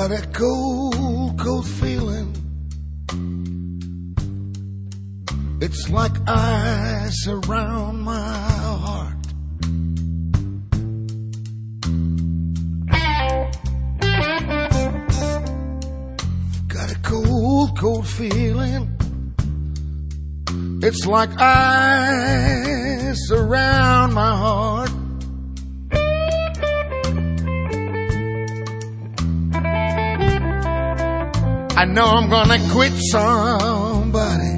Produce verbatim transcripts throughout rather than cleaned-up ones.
got a cold, cold feeling. It's like ice around my heart. Got a cold, cold feeling. It's like ice around my heart. I know I'm gonna quit somebody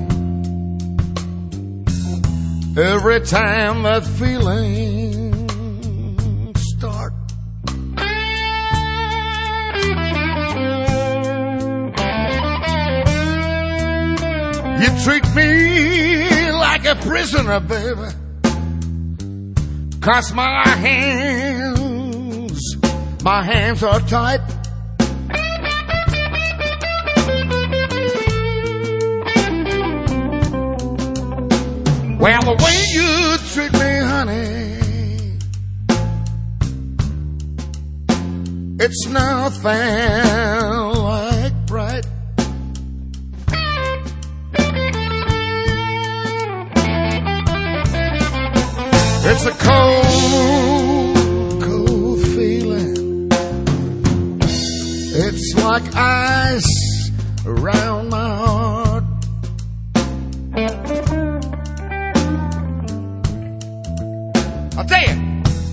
every time that feeling starts. You treat me like a prisoner, baby, 'cause my hands, my hands are tight. Well, the way you treat me, honey, it's nothing like right. It's a cold, cold feeling. It's like ice around my heart. I'll tell you.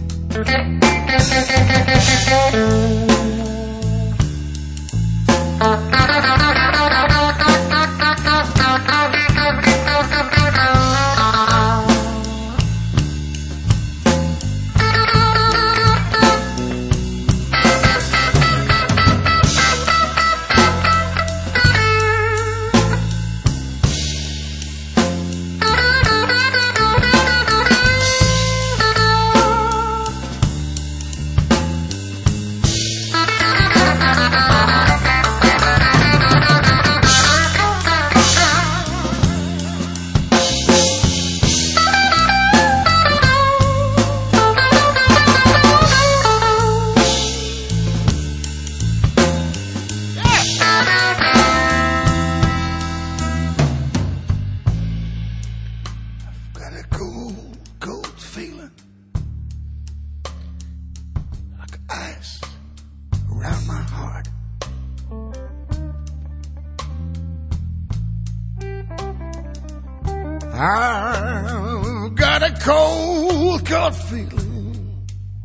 I've got a cold, cold feeling.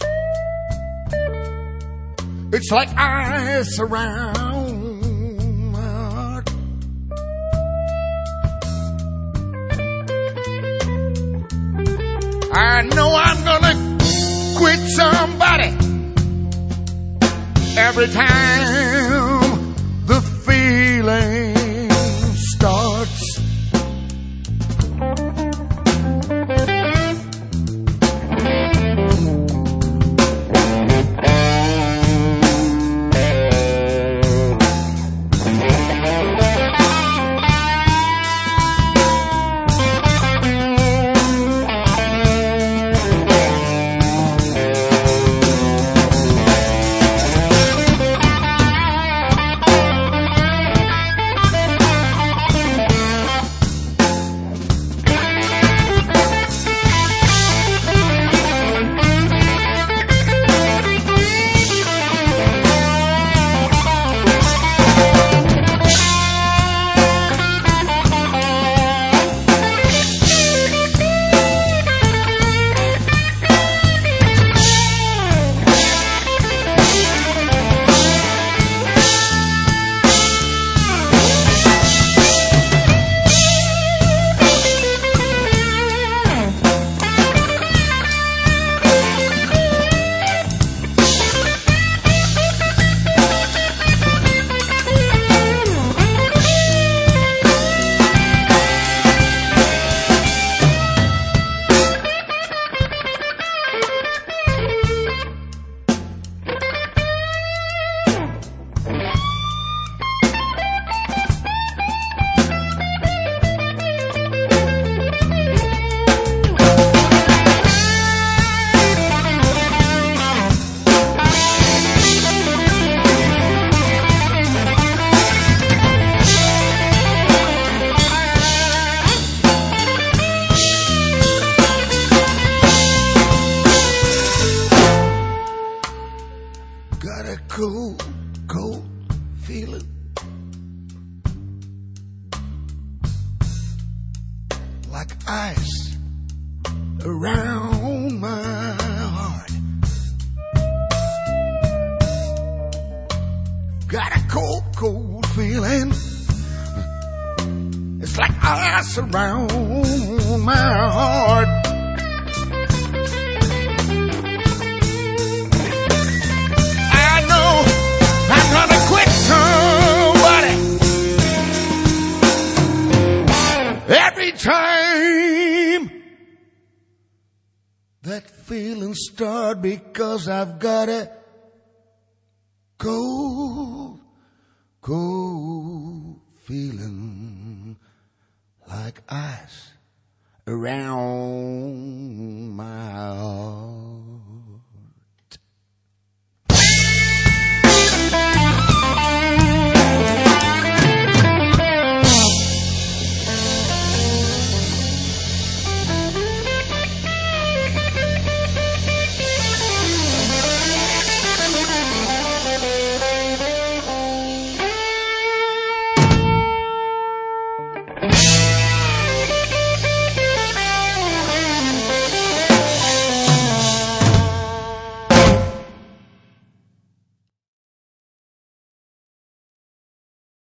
It's like ice around my heart. I know I'm gonna quit somebody every time the feeling starts. cold, cold feeling. Like ice around my heart. Got a cold, cold feeling. It's like ice around my heart. I know I'm gonna quit somebody. Every time that feeling start, because I've got a cold, cold feeling like ice around my